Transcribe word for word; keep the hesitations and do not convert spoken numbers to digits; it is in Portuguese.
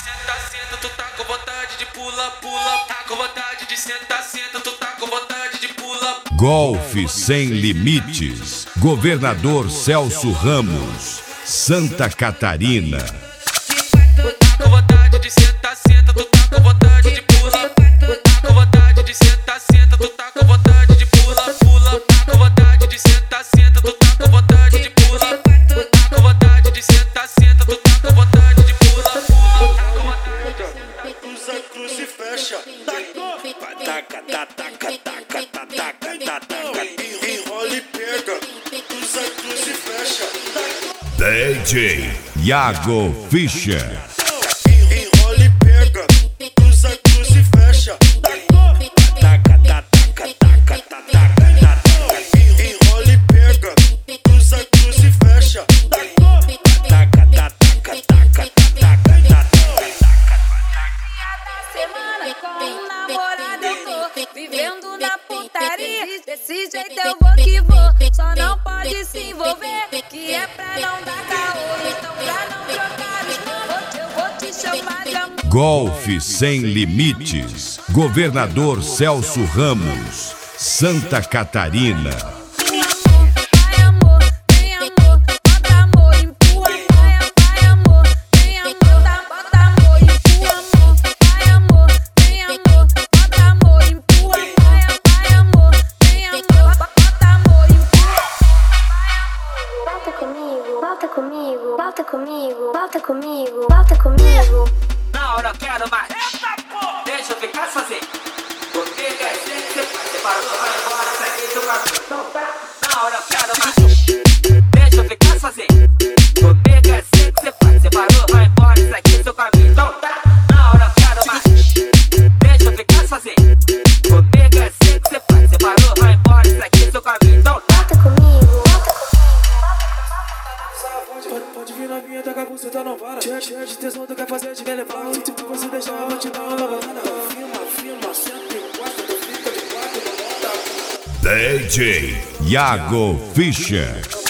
senta, senta, tu tá com vontade de pula, pula. Tá com vontade de sentar, senta, tu tá com vontade de pula. Golfe Sem Limites. Governador Celso Ramos, Santa Catarina. Tu tá com vontade de sentar, senta, tu tá com vontade de pula. Tu tá com vontade de sentar, senta, tu tá com vontade de pula, pula. Tá com vontade de sentar, senta, tu tá com vontade de pula. Tu tá com vontade de sentar, senta, tu tá com vontade de pula, pula. Tá com vontade de sentar. Cruza, cruza e fecha. Taca, taca, taca, taca, taca, taca, taca. Enrola e pega. Cruza, cruza e fecha. D J Iago Fischer. Enrola e pega. Cruza, cruza e fecha. Taca, taca, taca, taca, taca. Enrola e pega. Cruza, cruza e fecha. Taca, taca, taca, taca, taca. Semana com um namorado eu tô vivendo na putaria. Desse jeito eu vou que vou, só não pode se envolver, que é pra não dar caô. Então pra não trocar os nomes, eu vou te chamar de amor. Golfe Sem Limites. Governador Celso Ramos, Santa Catarina. Vai amor, vem amor, bota amor, empurra. Vai, vai amor, vem amor, bota amor, empurra amor. Vai amor, vem amor, bota amor, empurra. Vai, vai amor, vem amor, bota amor, empurra. Volta comigo, volta comigo, volta comigo, volta comigo, volta comigo. Na hora eu quero mais. Eita, porra! Deixa eu ficar sozinho. Porque quer ser que você faz. Você para, você vai embora, segue seu caminho. Na hora eu quero mais. Deixa eu ficar sozinho. Porque quer ser que você faz. Você parou, vai embora, segue seu caminho. Então tá. Na hora eu quero mais. Deixa eu ficar sozinho. Porque quer ser que você faz. Você parou, vai embora, segue seu caminho. Então tá. Volta comigo, volta Pode, pode vir na vinha, tá com a buceta não para. Cheia, cheia de tesão, tu quer fazer de levar. Se tu você deixar, eu vou te dar uma lavada. Filma, filma, cento e quatro, tu fica de quatro, não volta. D J Iago Fischer.